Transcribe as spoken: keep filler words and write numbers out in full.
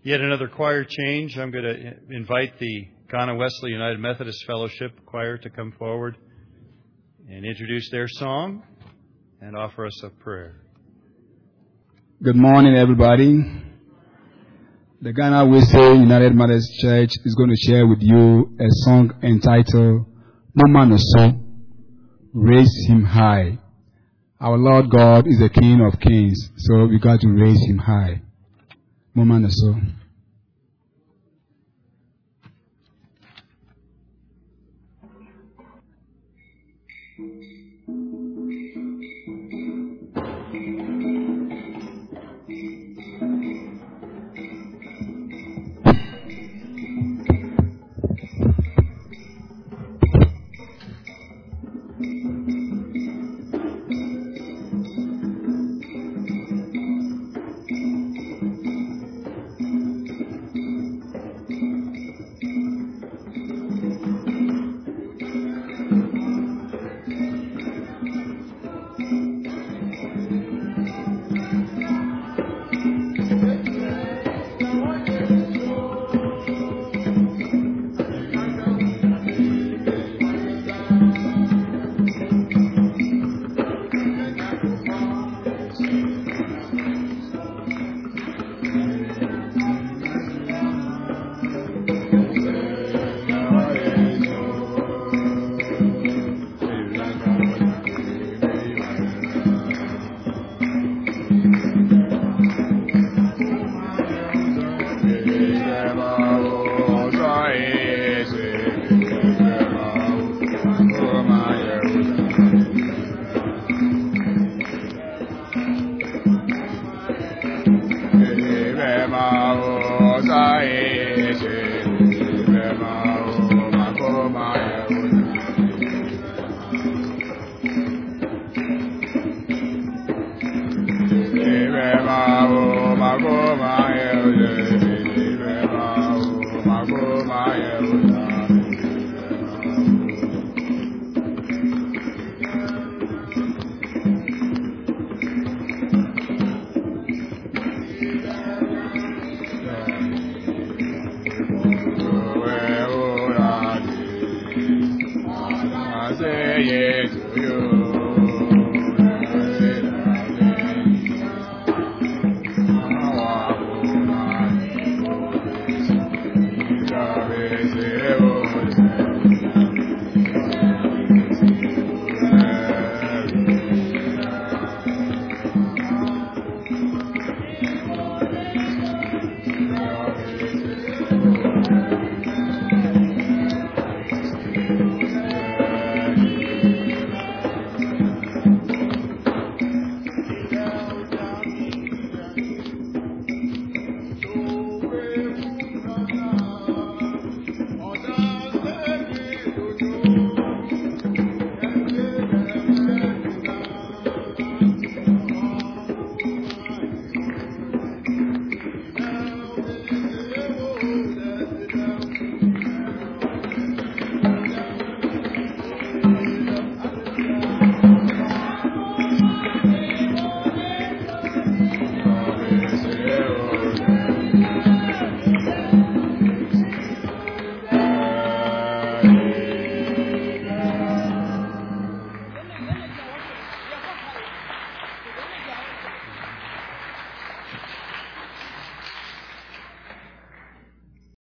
Yet another choir change. I'm going to invite the Ghana Wesley United Methodist Fellowship choir to come forward and introduce their song and offer us a prayer. Good morning, everybody. The Ghana Wesley United Methodist Church is going to share with you a song entitled Mama Noso, Raise Him High. Our Lord God is the King of Kings, so we got to raise Him high. Mama Noso. Yeah.